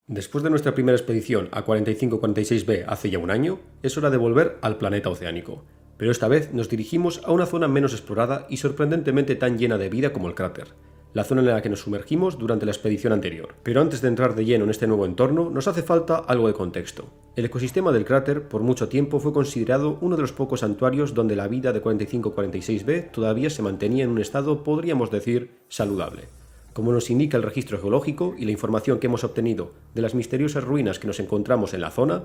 Después de nuestra primera expedición a 4546b hace ya un año, es hora de volver al planeta oceánico. Pero esta vez nos dirigimos a una zona menos explorada y sorprendentemente tan llena de vida como el cráter, la zona en la que nos sumergimos durante la expedición anterior. Pero antes de entrar de lleno en este nuevo entorno, nos hace falta algo de contexto. El ecosistema del cráter por mucho tiempo fue considerado uno de los pocos santuarios donde la vida de 4546b todavía se mantenía en un estado, podríamos decir, saludable. Como nos indica el registro geológico y la información que hemos obtenido de las misteriosas ruinas que nos encontramos en la zona,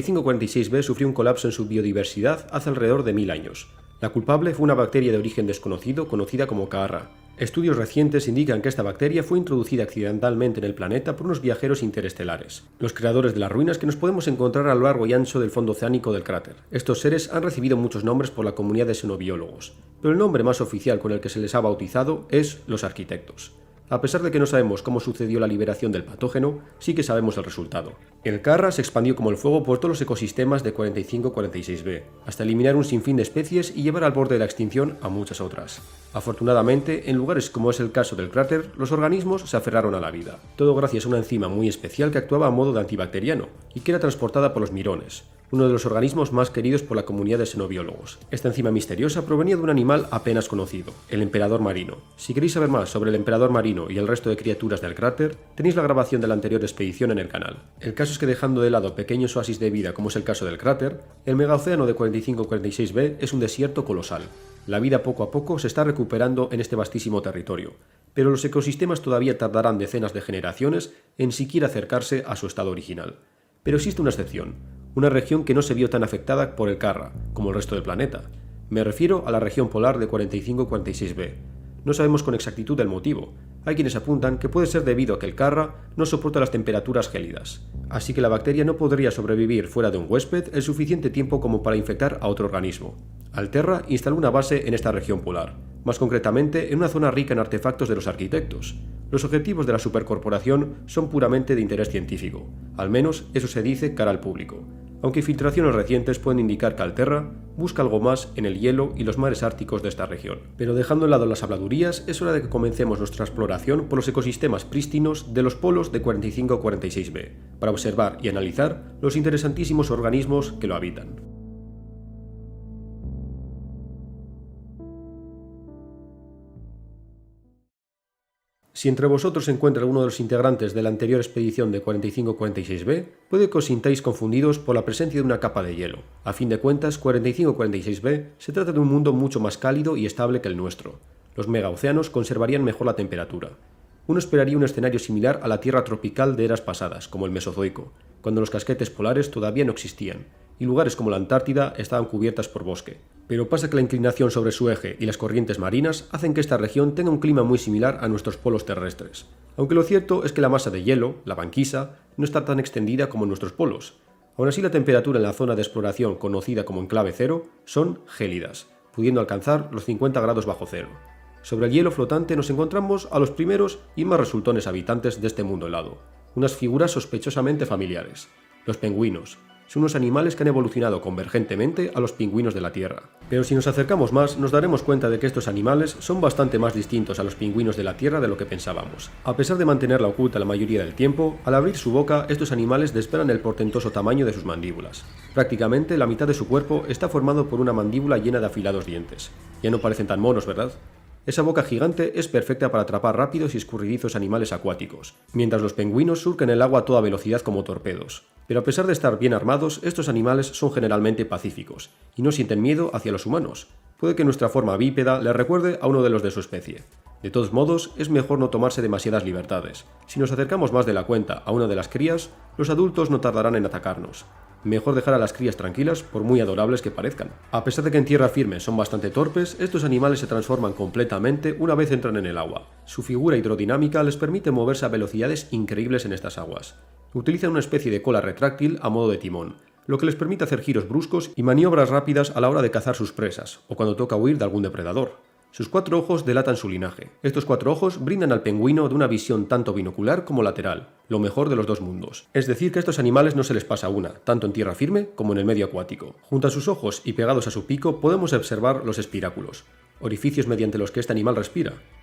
4546b sufrió un colapso en su biodiversidad hace alrededor de 1000 años. La culpable fue una bacteria de origen desconocido conocida como Caarra. Estudios recientes indican que esta bacteria fue introducida accidentalmente en el planeta por unos viajeros interestelares, los creadores de las ruinas que nos podemos encontrar a lo largo y ancho del fondo oceánico del cráter. Estos seres han recibido muchos nombres por la comunidad de xenobiólogos, pero el nombre más oficial con el que se les ha bautizado es los arquitectos. A pesar de que no sabemos cómo sucedió la liberación del patógeno, sí que sabemos el resultado. El Caarra se expandió como el fuego por todos los ecosistemas de 4546b, hasta eliminar un sinfín de especies y llevar al borde de la extinción a muchas otras. Afortunadamente, en lugares como es el caso del cráter, los organismos se aferraron a la vida. Todo gracias a una enzima muy especial que actuaba a modo de antibacteriano y que era transportada por los mirones, uno de los organismos más queridos por la comunidad de xenobiólogos. Esta enzima misteriosa provenía de un animal apenas conocido, el emperador marino. Si queréis saber más sobre el emperador marino y el resto de criaturas del cráter, tenéis la grabación de la anterior expedición en el canal. El caso es que dejando de lado pequeños oasis de vida como es el caso del cráter, el megaocéano de 4546b es un desierto colosal. La vida poco a poco se está recuperando en este vastísimo territorio, pero los ecosistemas todavía tardarán decenas de generaciones en siquiera acercarse a su estado original. Pero existe una excepción, una región que no se vio tan afectada por el Caarra como el resto del planeta. Me refiero a la región polar de 4546b. No sabemos con exactitud el motivo. Hay quienes apuntan que puede ser debido a que el Caarra no soporta las temperaturas gélidas, así que la bacteria no podría sobrevivir fuera de un huésped el suficiente tiempo como para infectar a otro organismo. Alterra instaló una base en esta región polar, más concretamente en una zona rica en artefactos de los arquitectos. Los objetivos de la supercorporación son puramente de interés científico, al menos eso se dice cara al público, aunque filtraciones recientes pueden indicar que Alterra busca algo más en el hielo y los mares árticos de esta región. Pero dejando de lado las habladurías, es hora de que comencemos nuestra exploración por los ecosistemas prístinos de los polos de 4546b, para observar y analizar los interesantísimos organismos que lo habitan. Si entre vosotros se encuentra alguno de los integrantes de la anterior expedición de 4546b, puede que os sintáis confundidos por la presencia de una capa de hielo. A fin de cuentas, 4546b se trata de un mundo mucho más cálido y estable que el nuestro. Los megaocéanos conservarían mejor la temperatura. Uno esperaría un escenario similar a la Tierra tropical de eras pasadas, como el Mesozoico, cuando los casquetes polares todavía no existían, y lugares como la Antártida estaban cubiertas por bosque. Pero pasa que la inclinación sobre su eje y las corrientes marinas hacen que esta región tenga un clima muy similar a nuestros polos terrestres. Aunque lo cierto es que la masa de hielo, la banquisa, no está tan extendida como en nuestros polos. Aún así, la temperatura en la zona de exploración conocida como enclave cero son gélidas, pudiendo alcanzar los 50 grados bajo cero. Sobre el hielo flotante nos encontramos a los primeros y más resultones habitantes de este mundo helado, unas figuras sospechosamente familiares, los pingüinos. Son unos animales que han evolucionado convergentemente a los pingüinos de la Tierra. Pero si nos acercamos más, nos daremos cuenta de que estos animales son bastante más distintos a los pingüinos de la Tierra de lo que pensábamos. A pesar de mantenerla oculta la mayoría del tiempo, al abrir su boca, estos animales desvelan el portentoso tamaño de sus mandíbulas. Prácticamente la mitad de su cuerpo está formado por una mandíbula llena de afilados dientes. Ya no parecen tan monos, ¿verdad? Esa boca gigante es perfecta para atrapar rápidos y escurridizos animales acuáticos, mientras los pingüinos surcan el agua a toda velocidad como torpedos. Pero a pesar de estar bien armados, estos animales son generalmente pacíficos, y no sienten miedo hacia los humanos. Puede que nuestra forma bípeda les recuerde a uno de los de su especie. De todos modos, es mejor no tomarse demasiadas libertades. Si nos acercamos más de la cuenta a una de las crías, los adultos no tardarán en atacarnos. Mejor dejar a las crías tranquilas, por muy adorables que parezcan. A pesar de que en tierra firme son bastante torpes, estos animales se transforman completamente una vez entran en el agua. Su figura hidrodinámica les permite moverse a velocidades increíbles en estas aguas. Utilizan una especie de cola retráctil a modo de timón, lo que les permite hacer giros bruscos y maniobras rápidas a la hora de cazar sus presas, o cuando toca huir de algún depredador. Sus 4 ojos delatan su linaje. Estos 4 ojos brindan al pingüino de una visión tanto binocular como lateral, lo mejor de los dos mundos. Es decir, que a estos animales no se les pasa una, tanto en tierra firme como en el medio acuático. Junto a sus ojos y pegados a su pico podemos observar los espiráculos, orificios mediante los que este animal respira.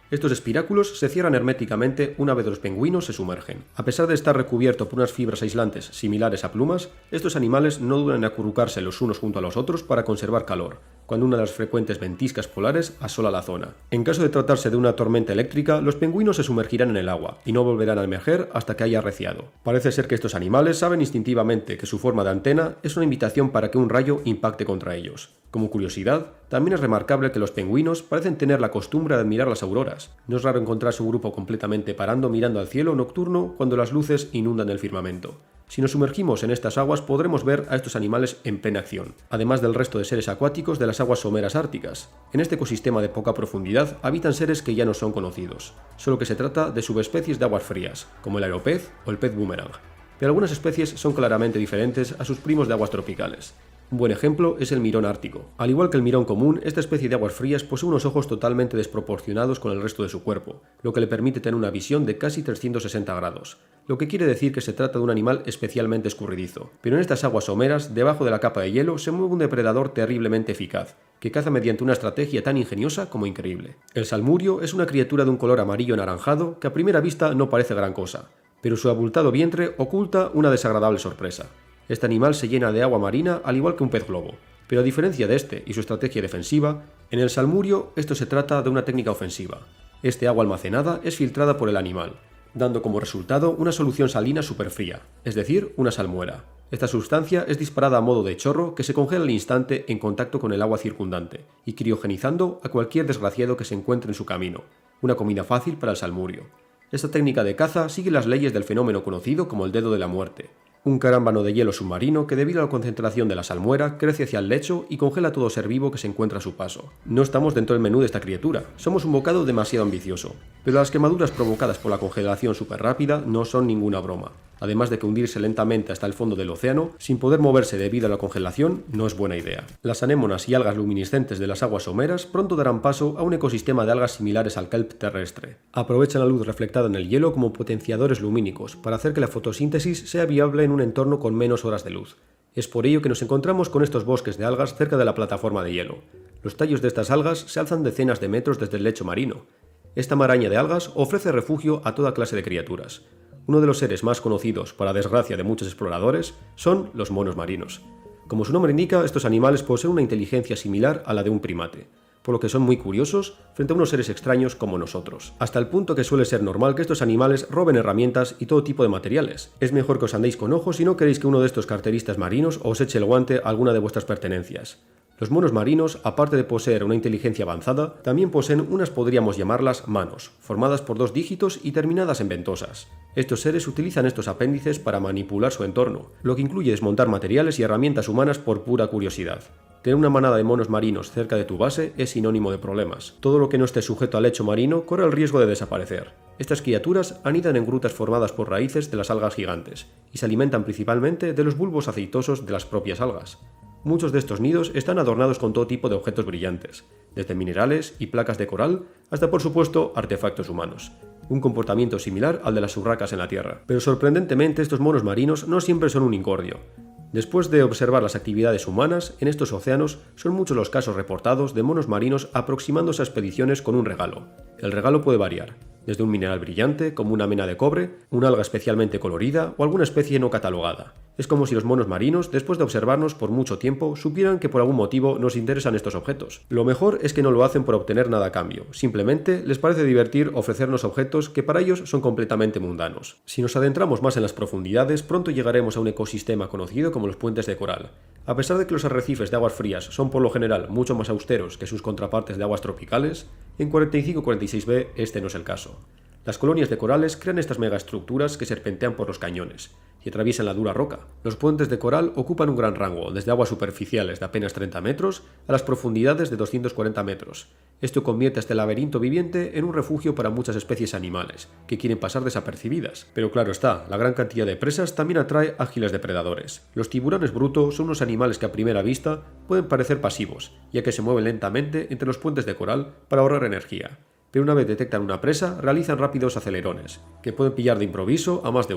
Estos espiráculos se cierran herméticamente una vez los pingüinos se sumergen. A pesar de estar recubierto por unas fibras aislantes similares a plumas, estos animales no dudan en acurrucarse los unos junto a los otros para conservar calor, cuando una de las frecuentes ventiscas polares asola la zona. En caso de tratarse de una tormenta eléctrica, los pingüinos se sumergirán en el agua y no volverán a emerger hasta que haya arreciado. Parece ser que estos animales saben instintivamente que su forma de antena es una invitación para que un rayo impacte contra ellos. Como curiosidad, también es remarcable que los pingüinos parecen tener la costumbre de admirar las auroras. No es raro encontrarse un grupo completamente parando mirando al cielo nocturno cuando las luces inundan el firmamento. Si nos sumergimos en estas aguas podremos ver a estos animales en plena acción, además del resto de seres acuáticos de las aguas someras árticas. En este ecosistema de poca profundidad habitan seres que ya no son conocidos, solo que se trata de subespecies de aguas frías, como el aeropez o el pez boomerang. Pero algunas especies son claramente diferentes a sus primos de aguas tropicales. Un buen ejemplo es el mirón ártico. Al igual que el mirón común, esta especie de aguas frías posee unos ojos totalmente desproporcionados con el resto de su cuerpo, lo que le permite tener una visión de casi 360 grados, lo que quiere decir que se trata de un animal especialmente escurridizo. Pero en estas aguas someras, debajo de la capa de hielo, se mueve un depredador terriblemente eficaz, que caza mediante una estrategia tan ingeniosa como increíble. El salmurio es una criatura de un color amarillo anaranjado que a primera vista no parece gran cosa, pero su abultado vientre oculta una desagradable sorpresa. Este animal se llena de agua marina al igual que un pez globo, pero a diferencia de este y su estrategia defensiva, en el salmurio esto se trata de una técnica ofensiva. Este agua almacenada es filtrada por el animal, dando como resultado una solución salina superfría, es decir, una salmuera. Esta sustancia es disparada a modo de chorro que se congela al instante en contacto con el agua circundante y criogenizando a cualquier desgraciado que se encuentre en su camino, una comida fácil para el salmurio. Esta técnica de caza sigue las leyes del fenómeno conocido como el dedo de la muerte, un carámbano de hielo submarino que debido a la concentración de la salmuera crece hacia el lecho y congela todo ser vivo que se encuentra a su paso. No estamos dentro del menú de esta criatura, somos un bocado demasiado ambicioso, pero las quemaduras provocadas por la congelación superrápida no son ninguna broma. Además de que hundirse lentamente hasta el fondo del océano, sin poder moverse debido a la congelación, no es buena idea. Las anémonas y algas luminiscentes de las aguas someras pronto darán paso a un ecosistema de algas similares al kelp terrestre. Aprovechan la luz reflectada en el hielo como potenciadores lumínicos para hacer que la fotosíntesis sea viable en un entorno con menos horas de luz. Es por ello que nos encontramos con estos bosques de algas cerca de la plataforma de hielo. Los tallos de estas algas se alzan decenas de metros desde el lecho marino. Esta maraña de algas ofrece refugio a toda clase de criaturas. Uno de los seres más conocidos, para desgracia de muchos exploradores, son los monos marinos. Como su nombre indica, estos animales poseen una inteligencia similar a la de un primate, por lo que son muy curiosos frente a unos seres extraños como nosotros, hasta el punto que suele ser normal que estos animales roben herramientas y todo tipo de materiales. Es mejor que os andéis con ojos si no queréis que uno de estos carteristas marinos os eche el guante a alguna de vuestras pertenencias. Los monos marinos, aparte de poseer una inteligencia avanzada, también poseen unas podríamos llamarlas manos, formadas por 2 dígitos y terminadas en ventosas. Estos seres utilizan estos apéndices para manipular su entorno, lo que incluye desmontar materiales y herramientas humanas por pura curiosidad. Tener una manada de monos marinos cerca de tu base es sinónimo de problemas. Todo lo que no esté sujeto al lecho marino corre el riesgo de desaparecer. Estas criaturas anidan en grutas formadas por raíces de las algas gigantes, y se alimentan principalmente de los bulbos aceitosos de las propias algas. Muchos de estos nidos están adornados con todo tipo de objetos brillantes, desde minerales y placas de coral hasta por supuesto artefactos humanos. Un comportamiento similar al de las urracas en la Tierra. Pero sorprendentemente estos monos marinos no siempre son un incordio. Después de observar las actividades humanas, en estos océanos son muchos los casos reportados de monos marinos aproximándose a expediciones con un regalo. El regalo puede variar, desde un mineral brillante como una mena de cobre, una alga especialmente colorida o alguna especie no catalogada. Es como si los monos marinos, después de observarnos por mucho tiempo, supieran que por algún motivo nos interesan estos objetos. Lo mejor es que no lo hacen por obtener nada a cambio, simplemente les parece divertir ofrecernos objetos que para ellos son completamente mundanos. Si nos adentramos más en las profundidades, pronto llegaremos a un ecosistema conocido como los puentes de coral. A pesar de que los arrecifes de aguas frías son por lo general mucho más austeros que sus contrapartes de aguas tropicales, en 45-46b este no es el caso. Las colonias de corales crean estas megaestructuras que serpentean por los cañones y atraviesan la dura roca. Los puentes de coral ocupan un gran rango, desde aguas superficiales de apenas 30 metros a las profundidades de 240 metros. Esto convierte a este laberinto viviente en un refugio para muchas especies animales, que quieren pasar desapercibidas. Pero claro está, la gran cantidad de presas también atrae ágiles depredadores. Los tiburones brutos son unos animales que a primera vista pueden parecer pasivos, ya que se mueven lentamente entre los puentes de coral para ahorrar energía. Pero una vez detectan una presa, realizan rápidos acelerones, que pueden pillar de improviso a más de uno.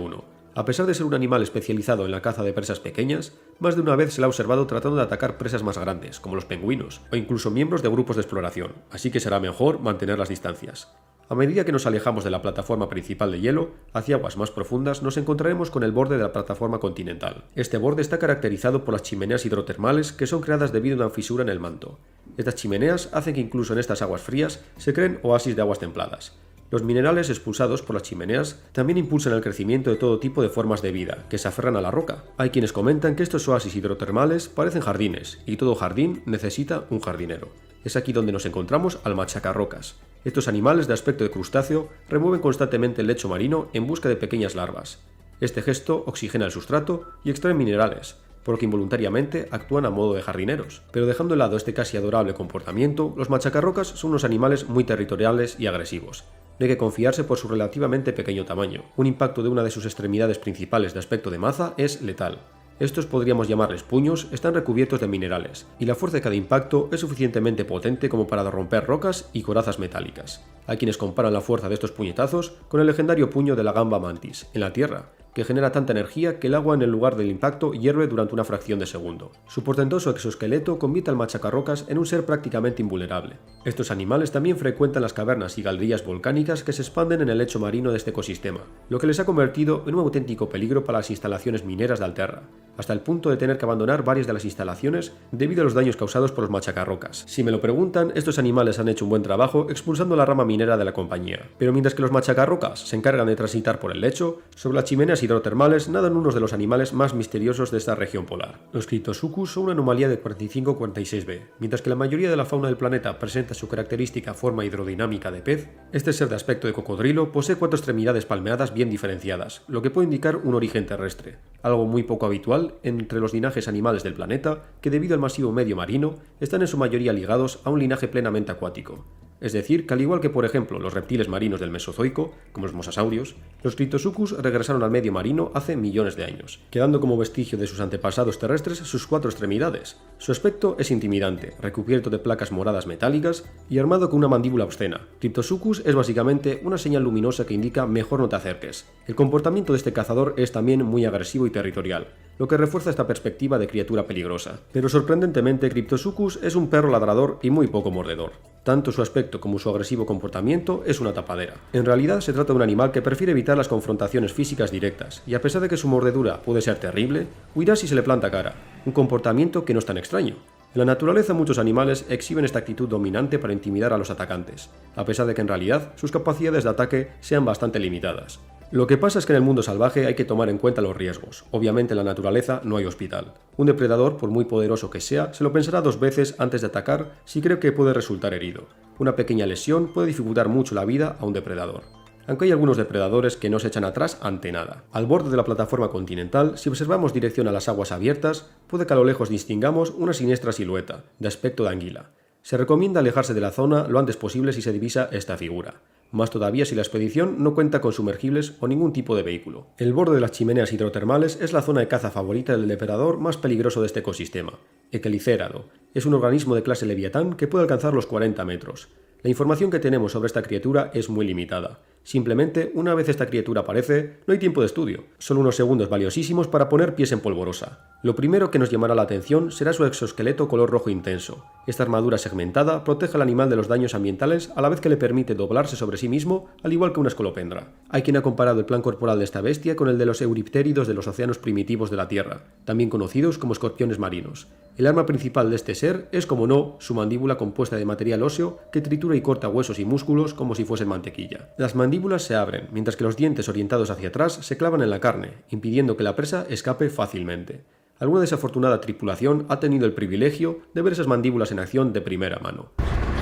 A pesar de ser un animal especializado en la caza de presas pequeñas, más de una vez se la ha observado tratando de atacar presas más grandes, como los pingüinos, o incluso miembros de grupos de exploración, así que será mejor mantener las distancias. A medida que nos alejamos de la plataforma principal de hielo, hacia aguas más profundas nos encontraremos con el borde de la plataforma continental. Este borde está caracterizado por las chimeneas hidrotermales que son creadas debido a una fisura en el manto. Estas chimeneas hacen que incluso en estas aguas frías se creen oasis de aguas templadas. Los minerales expulsados por las chimeneas también impulsan el crecimiento de todo tipo de formas de vida, que se aferran a la roca. Hay quienes comentan que estos oasis hidrotermales parecen jardines, y todo jardín necesita un jardinero. Es aquí donde nos encontramos al machacarrocas. Estos animales de aspecto de crustáceo remueven constantemente el lecho marino en busca de pequeñas larvas. Este gesto oxigena el sustrato y extrae minerales, por lo que involuntariamente actúan a modo de jardineros. Pero dejando de lado este casi adorable comportamiento, los machacarrocas son unos animales muy territoriales y agresivos. No hay que confiarse por su relativamente pequeño tamaño. Un impacto de una de sus extremidades principales de aspecto de maza es letal. Estos podríamos llamarles puños, están recubiertos de minerales, y la fuerza de cada impacto es suficientemente potente como para romper rocas y corazas metálicas. Hay quienes comparan la fuerza de estos puñetazos con el legendario puño de la gamba mantis, en la Tierra, que genera tanta energía que el agua en el lugar del impacto hierve durante una fracción de segundo. Su portentoso exoesqueleto convierte al machacarrocas en un ser prácticamente invulnerable. Estos animales también frecuentan las cavernas y galerías volcánicas que se expanden en el lecho marino de este ecosistema, lo que les ha convertido en un auténtico peligro para las instalaciones mineras de Alterra, hasta el punto de tener que abandonar varias de las instalaciones debido a los daños causados por los machacarrocas. Si me lo preguntan, estos animales han hecho un buen trabajo expulsando la rama minera de la compañía, pero mientras que los machacarrocas se encargan de transitar por el lecho, sobre las chimeneas hidrotermales nadan unos de los animales más misteriosos de esta región polar. Los Cryptosuchus son una anomalía de 45-46b. Mientras que la mayoría de la fauna del planeta presenta su característica forma hidrodinámica de pez, este ser de aspecto de cocodrilo posee 4 extremidades palmeadas bien diferenciadas, lo que puede indicar un origen terrestre, algo muy poco habitual entre los linajes animales del planeta que debido al masivo medio marino están en su mayoría ligados a un linaje plenamente acuático. Es decir, que al igual que por ejemplo los reptiles marinos del Mesozoico, como los mosasaurios, los Cryptosuchus regresaron al medio marino hace millones de años, quedando como vestigio de sus antepasados terrestres sus 4 extremidades. Su aspecto es intimidante, recubierto de placas moradas metálicas y armado con una mandíbula obscena. Cryptosuchus es básicamente una señal luminosa que indica mejor no te acerques. El comportamiento de este cazador es también muy agresivo y territorial, lo que refuerza esta perspectiva de criatura peligrosa. Pero sorprendentemente, Cryptosuchus es un perro ladrador y muy poco mordedor. Tanto su aspecto como su agresivo comportamiento es una tapadera. En realidad se trata de un animal que prefiere evitar las confrontaciones físicas directas, y a pesar de que su mordedura puede ser terrible, huirá si se le planta cara, un comportamiento que no es tan extraño. En la naturaleza muchos animales exhiben esta actitud dominante para intimidar a los atacantes, a pesar de que en realidad sus capacidades de ataque sean bastante limitadas. Lo que pasa es que en el mundo salvaje hay que tomar en cuenta los riesgos. Obviamente en la naturaleza no hay hospital. Un depredador, por muy poderoso que sea, se lo pensará 2 veces antes de atacar si cree que puede resultar herido. Una pequeña lesión puede dificultar mucho la vida a un depredador. Aunque hay algunos depredadores que no se echan atrás ante nada. Al borde de la plataforma continental, si observamos dirección a las aguas abiertas, puede que a lo lejos distingamos una siniestra silueta, de aspecto de anguila. Se recomienda alejarse de la zona lo antes posible si se divisa esta figura. Más todavía si la expedición no cuenta con sumergibles o ningún tipo de vehículo. El borde de las chimeneas hidrotermales es la zona de caza favorita del depredador más peligroso de este ecosistema, el quelicérado. Es un organismo de clase leviatán que puede alcanzar los 40 metros. La información que tenemos sobre esta criatura es muy limitada. Simplemente, una vez esta criatura aparece, no hay tiempo de estudio. Son unos segundos valiosísimos para poner pies en polvorosa. Lo primero que nos llamará la atención será su exoesqueleto color rojo intenso. Esta armadura segmentada protege al animal de los daños ambientales a la vez que le permite doblarse sobre sí mismo, al igual que una escolopendra. Hay quien ha comparado el plan corporal de esta bestia con el de los euriptéridos de los océanos primitivos de la Tierra, también conocidos como escorpiones marinos. El arma principal de este ser es, como no, su mandíbula compuesta de material óseo que tritura y corta huesos y músculos como si fuesen mantequilla. Las mandíbulas se abren, mientras que los dientes orientados hacia atrás se clavan en la carne, impidiendo que la presa escape fácilmente. Alguna desafortunada tripulación ha tenido el privilegio de ver esas mandíbulas en acción de primera mano.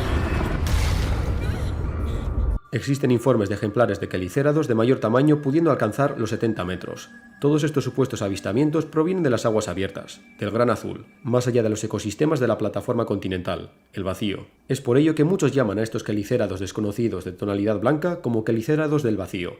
Existen informes de ejemplares de quelicérados de mayor tamaño pudiendo alcanzar los 70 metros. Todos estos supuestos avistamientos provienen de las aguas abiertas, del Gran Azul, más allá de los ecosistemas de la plataforma continental, el vacío. Es por ello que muchos llaman a estos quelicérados desconocidos de tonalidad blanca como quelicérados del vacío.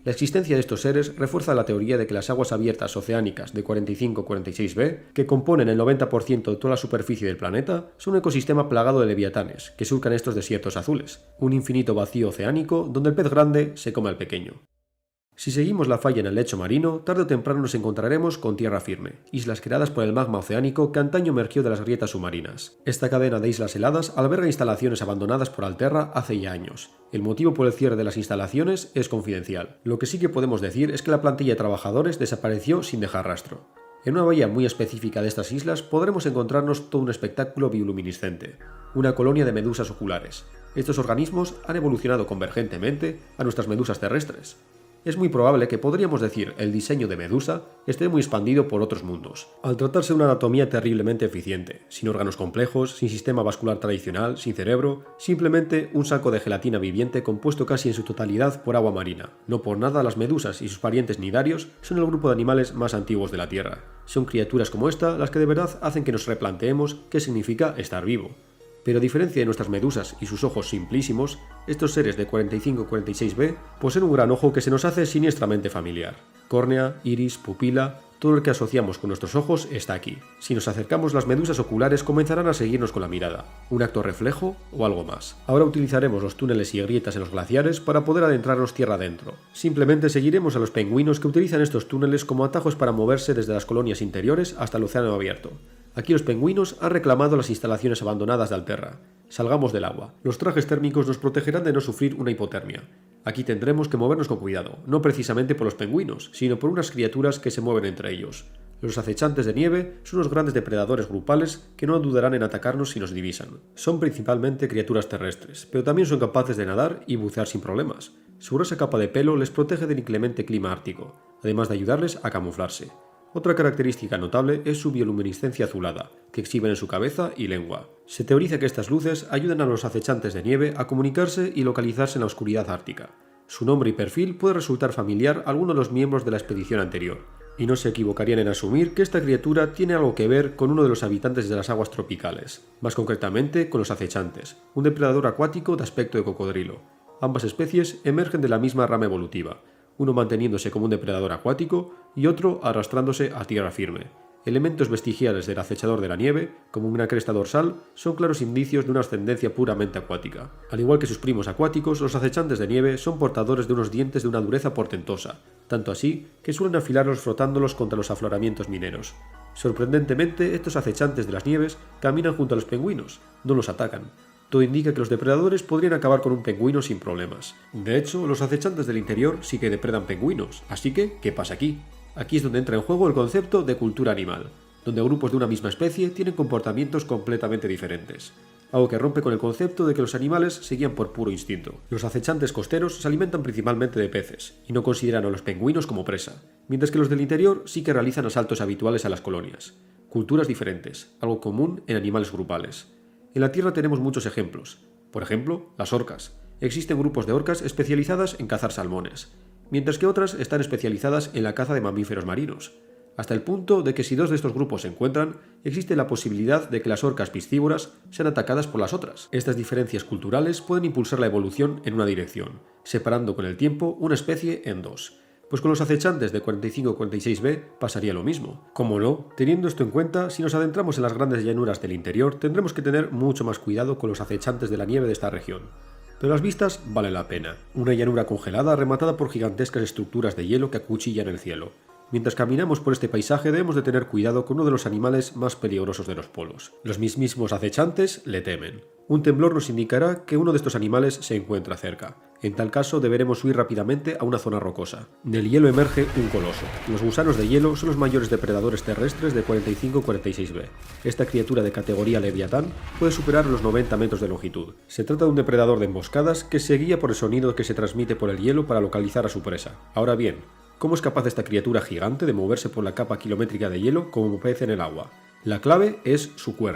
La existencia de estos seres refuerza la teoría de que las aguas abiertas oceánicas de 45-46b, que componen el 90% de toda la superficie del planeta, son un ecosistema plagado de leviatanes que surcan estos desiertos azules, un infinito vacío oceánico donde el pez grande se come al pequeño. Si seguimos la falla en el lecho marino, tarde o temprano nos encontraremos con tierra firme, islas creadas por el magma oceánico que antaño emergió de las grietas submarinas. Esta cadena de islas heladas alberga instalaciones abandonadas por Alterra hace ya años. El motivo por el cierre de las instalaciones es confidencial. Lo que sí que podemos decir es que la plantilla de trabajadores desapareció sin dejar rastro. En una bahía muy específica de estas islas podremos encontrarnos todo un espectáculo bioluminiscente, una colonia de medusas oculares. Estos organismos han evolucionado convergentemente a nuestras medusas terrestres. Es muy probable que podríamos decir el diseño de Medusa esté muy expandido por otros mundos. Al tratarse de una anatomía terriblemente eficiente, sin órganos complejos, sin sistema vascular tradicional, sin cerebro, simplemente un saco de gelatina viviente compuesto casi en su totalidad por agua marina. No por nada las medusas y sus parientes nidarios son el grupo de animales más antiguos de la Tierra. Son criaturas como esta las que de verdad hacen que nos replanteemos qué significa estar vivo. Pero a diferencia de nuestras medusas y sus ojos simplísimos, estos seres de 45-46b poseen un gran ojo que se nos hace siniestramente familiar. Córnea, iris, pupila, todo lo que asociamos con nuestros ojos está aquí. Si nos acercamos, las medusas oculares comenzarán a seguirnos con la mirada, un acto reflejo o algo más. Ahora utilizaremos los túneles y grietas en los glaciares para poder adentrarnos tierra adentro. Simplemente seguiremos a los pingüinos que utilizan estos túneles como atajos para moverse desde las colonias interiores hasta el océano abierto. Aquí los pingüinos han reclamado las instalaciones abandonadas de Alterra. Salgamos del agua. Los trajes térmicos nos protegerán de no sufrir una hipotermia. Aquí tendremos que movernos con cuidado, no precisamente por los pingüinos, sino por unas criaturas que se mueven entre ellos. Los acechantes de nieve son unos grandes depredadores grupales que no dudarán en atacarnos si nos divisan. Son principalmente criaturas terrestres, pero también son capaces de nadar y bucear sin problemas. Su gruesa capa de pelo les protege del inclemente clima ártico, además de ayudarles a camuflarse. Otra característica notable es su bioluminiscencia azulada, que exhiben en su cabeza y lengua. Se teoriza que estas luces ayudan a los acechantes de nieve a comunicarse y localizarse en la oscuridad ártica. Su nombre y perfil puede resultar familiar a alguno de los miembros de la expedición anterior, y no se equivocarían en asumir que esta criatura tiene algo que ver con uno de los habitantes de las aguas tropicales, más concretamente con los acechantes, un depredador acuático de aspecto de cocodrilo. Ambas especies emergen de la misma rama evolutiva, uno manteniéndose como un depredador acuático y otro arrastrándose a tierra firme. Elementos vestigiales del acechador de la nieve, como una cresta dorsal, son claros indicios de una ascendencia puramente acuática. Al igual que sus primos acuáticos, los acechantes de nieve son portadores de unos dientes de una dureza portentosa, tanto así que suelen afilarlos frotándolos contra los afloramientos mineros. Sorprendentemente, estos acechantes de las nieves caminan junto a los pingüinos, no los atacan. Todo indica que los depredadores podrían acabar con un pingüino sin problemas. De hecho, los acechantes del interior sí que depredan pingüinos, así que, ¿qué pasa aquí? Aquí es donde entra en juego el concepto de cultura animal, donde grupos de una misma especie tienen comportamientos completamente diferentes. Algo que rompe con el concepto de que los animales se guían por puro instinto. Los acechantes costeros se alimentan principalmente de peces, y no consideran a los pingüinos como presa, mientras que los del interior sí que realizan asaltos habituales a las colonias. Culturas diferentes, algo común en animales grupales. En la Tierra tenemos muchos ejemplos. Por ejemplo, las orcas. Existen grupos de orcas especializadas en cazar salmones, mientras que otras están especializadas en la caza de mamíferos marinos, hasta el punto de que si dos de estos grupos se encuentran, existe la posibilidad de que las orcas piscívoras sean atacadas por las otras. Estas diferencias culturales pueden impulsar la evolución en una dirección, separando con el tiempo una especie en dos. Pues con los acechantes de 45-46b pasaría lo mismo. Como no, teniendo esto en cuenta, si nos adentramos en las grandes llanuras del interior, tendremos que tener mucho más cuidado con los acechantes de la nieve de esta región. Pero las vistas valen la pena. Una llanura congelada rematada por gigantescas estructuras de hielo que acuchillan el cielo. Mientras caminamos por este paisaje debemos de tener cuidado con uno de los animales más peligrosos de los polos. Los mismísimos acechantes le temen. Un temblor nos indicará que uno de estos animales se encuentra cerca. En tal caso deberemos huir rápidamente a una zona rocosa. Del hielo emerge un coloso. Los gusanos de hielo son los mayores depredadores terrestres de 45-46b. Esta criatura de categoría Leviatán puede superar los 90 metros de longitud. Se trata de un depredador de emboscadas que se guía por el sonido que se transmite por el hielo para localizar a su presa. Ahora bien, ¿cómo es capaz esta criatura gigante de moverse por la capa kilométrica de hielo como pez en el agua? La clave es su cuerno.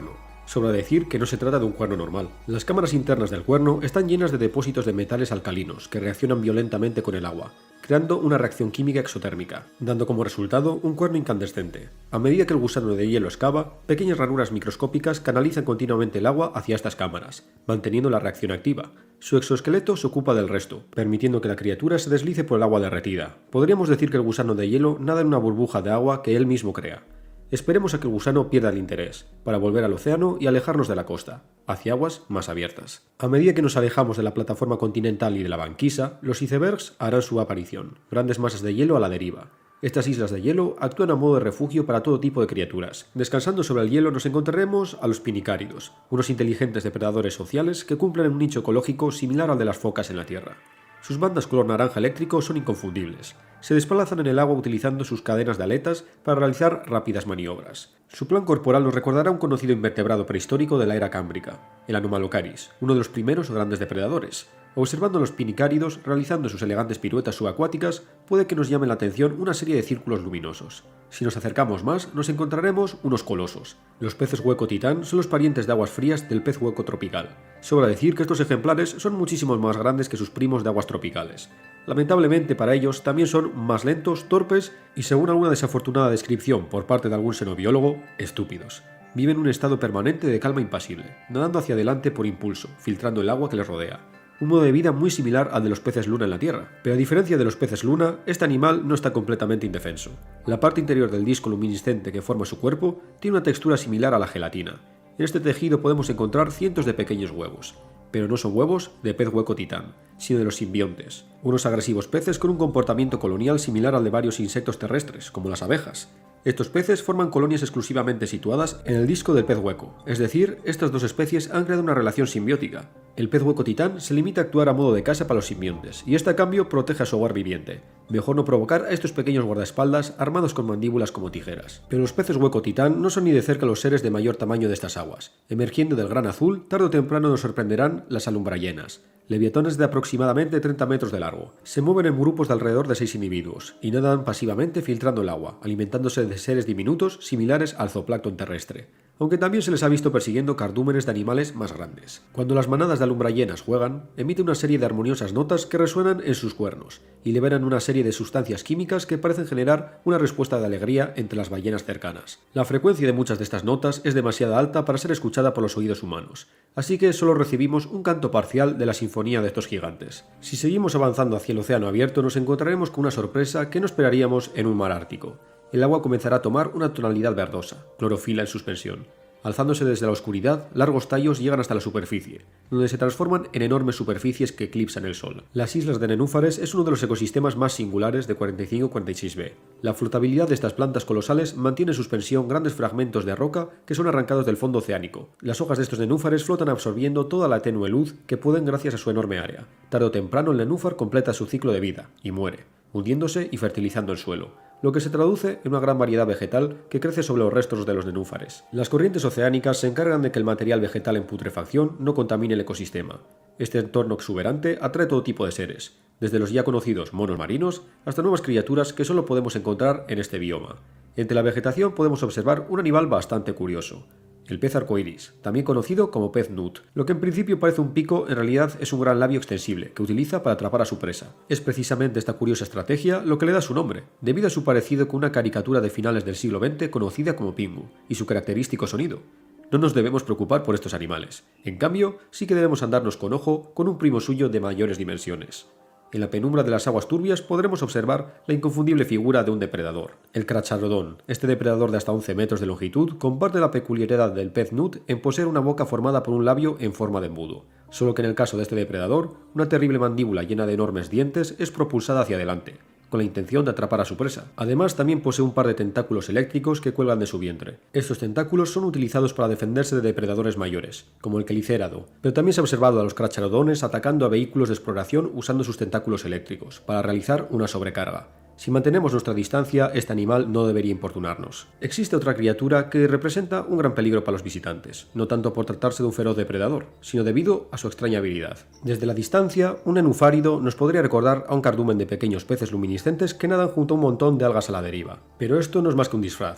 Sobra decir que no se trata de un cuerno normal. Las cámaras internas del cuerno están llenas de depósitos de metales alcalinos que reaccionan violentamente con el agua, creando una reacción química exotérmica, dando como resultado un cuerno incandescente. A medida que el gusano de hielo excava, pequeñas ranuras microscópicas canalizan continuamente el agua hacia estas cámaras, manteniendo la reacción activa. Su exoesqueleto se ocupa del resto, permitiendo que la criatura se deslice por el agua derretida. Podríamos decir que el gusano de hielo nada en una burbuja de agua que él mismo crea. Esperemos a que el gusano pierda el interés, para volver al océano y alejarnos de la costa, hacia aguas más abiertas. A medida que nos alejamos de la plataforma continental y de la banquisa, los icebergs harán su aparición, grandes masas de hielo a la deriva. Estas islas de hielo actúan a modo de refugio para todo tipo de criaturas. Descansando sobre el hielo nos encontraremos a los pinicáridos, unos inteligentes depredadores sociales que cumplen un nicho ecológico similar al de las focas en la Tierra. Sus bandas color naranja eléctrico son inconfundibles. Se desplazan en el agua utilizando sus cadenas de aletas para realizar rápidas maniobras. Su plan corporal nos recordará a un conocido invertebrado prehistórico de la era cámbrica, el Anomalocaris, uno de los primeros grandes depredadores. Observando a los pinicáridos realizando sus elegantes piruetas subacuáticas, puede que nos llame la atención una serie de círculos luminosos. Si nos acercamos más, nos encontraremos unos colosos. Los peces hueco titán son los parientes de aguas frías del pez hueco tropical. Sobra decir que estos ejemplares son muchísimo más grandes que sus primos de aguas tropicales. Lamentablemente para ellos también son más lentos, torpes y, según alguna desafortunada descripción por parte de algún xenobiólogo, estúpidos. Viven en un estado permanente de calma impasible, nadando hacia adelante por impulso, filtrando el agua que les rodea. Un modo de vida muy similar al de los peces luna en la Tierra, pero a diferencia de los peces luna, este animal no está completamente indefenso. La parte interior del disco luminiscente que forma su cuerpo tiene una textura similar a la gelatina. En este tejido podemos encontrar cientos de pequeños huevos, pero no son huevos de pez hueco titán, sino de los simbiontes, unos agresivos peces con un comportamiento colonial similar al de varios insectos terrestres, como las abejas. Estos peces forman colonias exclusivamente situadas en el disco del pez hueco, es decir, estas dos especies han creado una relación simbiótica. El pez hueco titán se limita a actuar a modo de casa para los simbiontes, y este a cambio protege a su hogar viviente. Mejor no provocar a estos pequeños guardaespaldas armados con mandíbulas como tijeras. Pero los peces hueco titán no son ni de cerca los seres de mayor tamaño de estas aguas. Emergiendo del gran azul, tarde o temprano nos sorprenderán las alumbrayenas. Leviatones de aproximadamente 30 metros de largo. Se mueven en grupos de alrededor de 6 individuos y nadan pasivamente filtrando el agua, alimentándose de seres diminutos similares al zooplancton terrestre, aunque también se les ha visto persiguiendo cardúmenes de animales más grandes. Cuando las manadas de alumbrayenas juegan, emiten una serie de armoniosas notas que resuenan en sus cuernos y liberan una serie de sustancias químicas que parecen generar una respuesta de alegría entre las ballenas cercanas. La frecuencia de muchas de estas notas es demasiado alta para ser escuchada por los oídos humanos, así que solo recibimos un canto parcial de la sinfonía de estos gigantes. Si seguimos avanzando hacia el océano abierto, nos encontraremos con una sorpresa que no esperaríamos en un mar ártico. El agua comenzará a tomar una tonalidad verdosa, clorofila en suspensión. Alzándose desde la oscuridad, largos tallos llegan hasta la superficie, donde se transforman en enormes superficies que eclipsan el sol. Las islas de nenúfares es uno de los ecosistemas más singulares de 45-46b. La flotabilidad de estas plantas colosales mantiene en suspensión grandes fragmentos de roca que son arrancados del fondo oceánico. Las hojas de estos nenúfares flotan absorbiendo toda la tenue luz que pueden gracias a su enorme área. Tarde o temprano el nenúfar completa su ciclo de vida y muere, hundiéndose y fertilizando el suelo, lo que se traduce en una gran variedad vegetal que crece sobre los restos de los nenúfares. Las corrientes oceánicas se encargan de que el material vegetal en putrefacción no contamine el ecosistema. Este entorno exuberante atrae todo tipo de seres, desde los ya conocidos monos marinos hasta nuevas criaturas que solo podemos encontrar en este bioma. Entre la vegetación podemos observar un animal bastante curioso: el pez arcoíris, también conocido como pez nut. Lo que en principio parece un pico, en realidad es un gran labio extensible que utiliza para atrapar a su presa. Es precisamente esta curiosa estrategia lo que le da su nombre, debido a su parecido con una caricatura de finales del siglo XX conocida como Pingu, y su característico sonido. No nos debemos preocupar por estos animales. En cambio, sí que debemos andarnos con ojo con un primo suyo de mayores dimensiones. En la penumbra de las aguas turbias podremos observar la inconfundible figura de un depredador, el Crachalodon. Este depredador de hasta 11 metros de longitud comparte la peculiaridad del pez nut en poseer una boca formada por un labio en forma de embudo, solo que en el caso de este depredador, una terrible mandíbula llena de enormes dientes es propulsada hacia adelante, con la intención de atrapar a su presa. Además, también posee un par de tentáculos eléctricos que cuelgan de su vientre. Estos tentáculos son utilizados para defenderse de depredadores mayores, como el quelicérado, pero también se ha observado a los crachalodones atacando a vehículos de exploración usando sus tentáculos eléctricos, para realizar una sobrecarga. Si mantenemos nuestra distancia, este animal no debería importunarnos. Existe otra criatura que representa un gran peligro para los visitantes, no tanto por tratarse de un feroz depredador, sino debido a su extraña habilidad. Desde la distancia, un nenufárido nos podría recordar a un cardumen de pequeños peces luminiscentes que nadan junto a un montón de algas a la deriva. Pero esto no es más que un disfraz.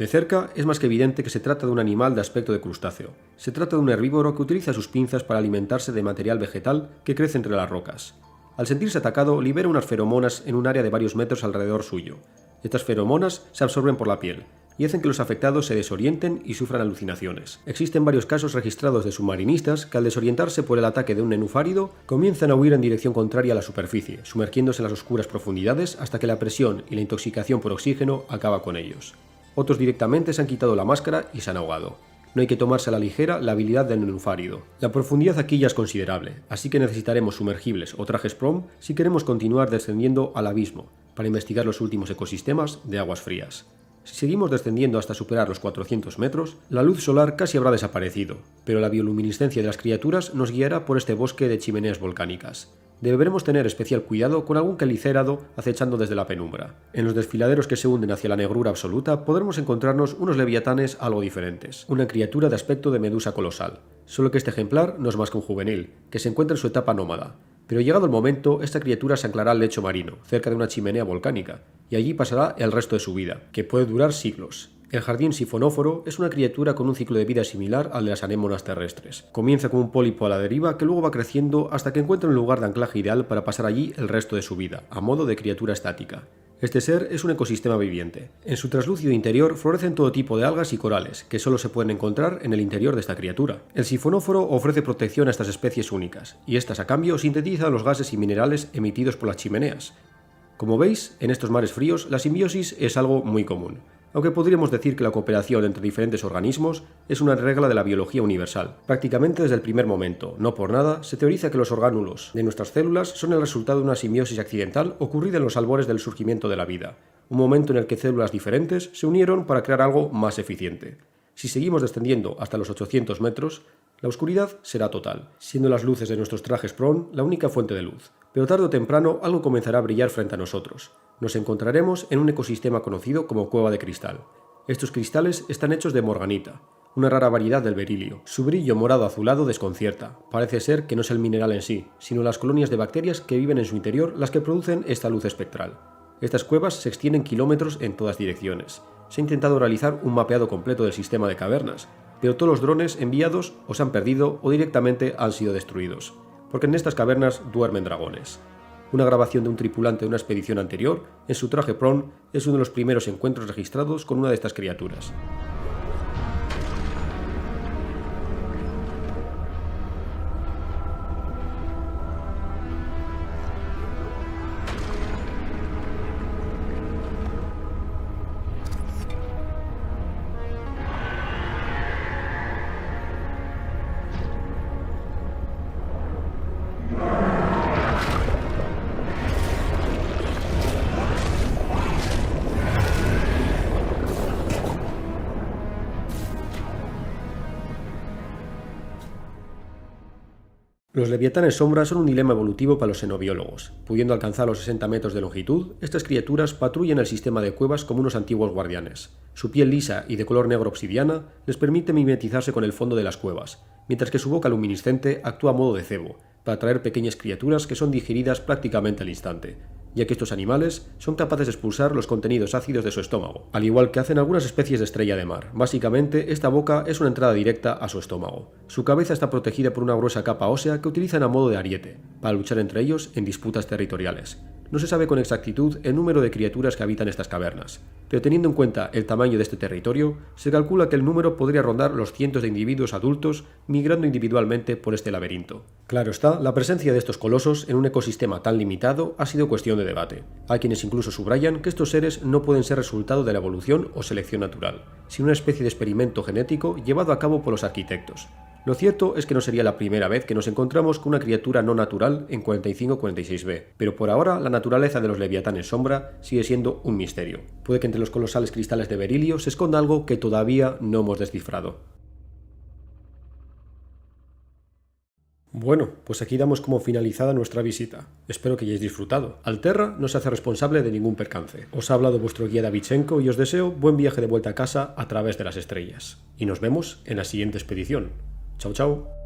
De cerca es más que evidente que se trata de un animal de aspecto de crustáceo. Se trata de un herbívoro que utiliza sus pinzas para alimentarse de material vegetal que crece entre las rocas. Al sentirse atacado, libera unas feromonas en un área de varios metros alrededor suyo. Estas feromonas se absorben por la piel y hacen que los afectados se desorienten y sufran alucinaciones. Existen varios casos registrados de submarinistas que al desorientarse por el ataque de un nenufárido comienzan a huir en dirección contraria a la superficie, sumergiéndose en las oscuras profundidades hasta que la presión y la intoxicación por oxígeno acaba con ellos. Otros directamente se han quitado la máscara y se han ahogado. No hay que tomarse a la ligera la habilidad del nenufárido. La profundidad aquí ya es considerable, así que necesitaremos sumergibles o trajes PROM si queremos continuar descendiendo al abismo, para investigar los últimos ecosistemas de aguas frías. Si seguimos descendiendo hasta superar los 400 metros, la luz solar casi habrá desaparecido, pero la bioluminiscencia de las criaturas nos guiará por este bosque de chimeneas volcánicas. Deberemos tener especial cuidado con algún quelicérado acechando desde la penumbra. En los desfiladeros que se hunden hacia la negrura absoluta podremos encontrarnos unos leviatanes algo diferentes, una criatura de aspecto de medusa colosal, solo que este ejemplar no es más que un juvenil, que se encuentra en su etapa nómada. Pero llegado el momento, esta criatura se anclará al lecho marino, cerca de una chimenea volcánica, y allí pasará el resto de su vida, que puede durar siglos. El jardín sifonóforo es una criatura con un ciclo de vida similar al de las anémonas terrestres. Comienza como un pólipo a la deriva que luego va creciendo hasta que encuentra un lugar de anclaje ideal para pasar allí el resto de su vida, a modo de criatura estática. Este ser es un ecosistema viviente. En su traslúcido interior florecen todo tipo de algas y corales, que solo se pueden encontrar en el interior de esta criatura. El sifonóforo ofrece protección a estas especies únicas, y estas a cambio sintetizan los gases y minerales emitidos por las chimeneas. Como veis, en estos mares fríos la simbiosis es algo muy común, aunque podríamos decir que la cooperación entre diferentes organismos es una regla de la biología universal. Prácticamente desde el primer momento, no por nada, se teoriza que los orgánulos de nuestras células son el resultado de una simbiosis accidental ocurrida en los albores del surgimiento de la vida, un momento en el que células diferentes se unieron para crear algo más eficiente. Si seguimos descendiendo hasta los 800 metros, la oscuridad será total, siendo las luces de nuestros trajes PROM la única fuente de luz. Pero tarde o temprano algo comenzará a brillar frente a nosotros. Nos encontraremos en un ecosistema conocido como cueva de cristal. Estos cristales están hechos de morganita, una rara variedad del berilio. Su brillo morado azulado desconcierta. Parece ser que no es el mineral en sí, sino las colonias de bacterias que viven en su interior las que producen esta luz espectral. Estas cuevas se extienden kilómetros en todas direcciones. Se ha intentado realizar un mapeado completo del sistema de cavernas, pero todos los drones enviados o se han perdido o directamente han sido destruidos, porque en estas cavernas duermen dragones. Una grabación de un tripulante de una expedición anterior, en su traje PROM, es uno de los primeros encuentros registrados con una de estas criaturas. Los leviatanes sombra son un dilema evolutivo para los xenobiólogos. Pudiendo alcanzar los 60 metros de longitud, estas criaturas patrullan el sistema de cuevas como unos antiguos guardianes. Su piel lisa y de color negro obsidiana les permite mimetizarse con el fondo de las cuevas, mientras que su boca luminiscente actúa a modo de cebo, para atraer pequeñas criaturas que son digeridas prácticamente al instante, ya que estos animales son capaces de expulsar los contenidos ácidos de su estómago, al igual que hacen algunas especies de estrella de mar. Básicamente, esta boca es una entrada directa a su estómago. Su cabeza está protegida por una gruesa capa ósea que utilizan a modo de ariete, para luchar entre ellos en disputas territoriales. No se sabe con exactitud el número de criaturas que habitan estas cavernas, pero teniendo en cuenta el tamaño de este territorio, se calcula que el número podría rondar los cientos de individuos adultos migrando individualmente por este laberinto. Claro está, la presencia de estos colosos en un ecosistema tan limitado ha sido cuestión de debate. Hay quienes incluso subrayan que estos seres no pueden ser resultado de la evolución o selección natural, sino una especie de experimento genético llevado a cabo por los arquitectos. Lo cierto es que no sería la primera vez que nos encontramos con una criatura no natural en 4546b, pero por ahora la naturaleza de los leviatanes sombra sigue siendo un misterio. Puede que entre los colosales cristales de berilio se esconda algo que todavía no hemos descifrado. Bueno, pues aquí damos como finalizada nuestra visita. Espero que hayáis disfrutado. Alterra no se hace responsable de ningún percance. Os ha hablado vuestro guía Davichenko y os deseo buen viaje de vuelta a casa a través de las estrellas. Y nos vemos en la siguiente expedición. Chao, chao.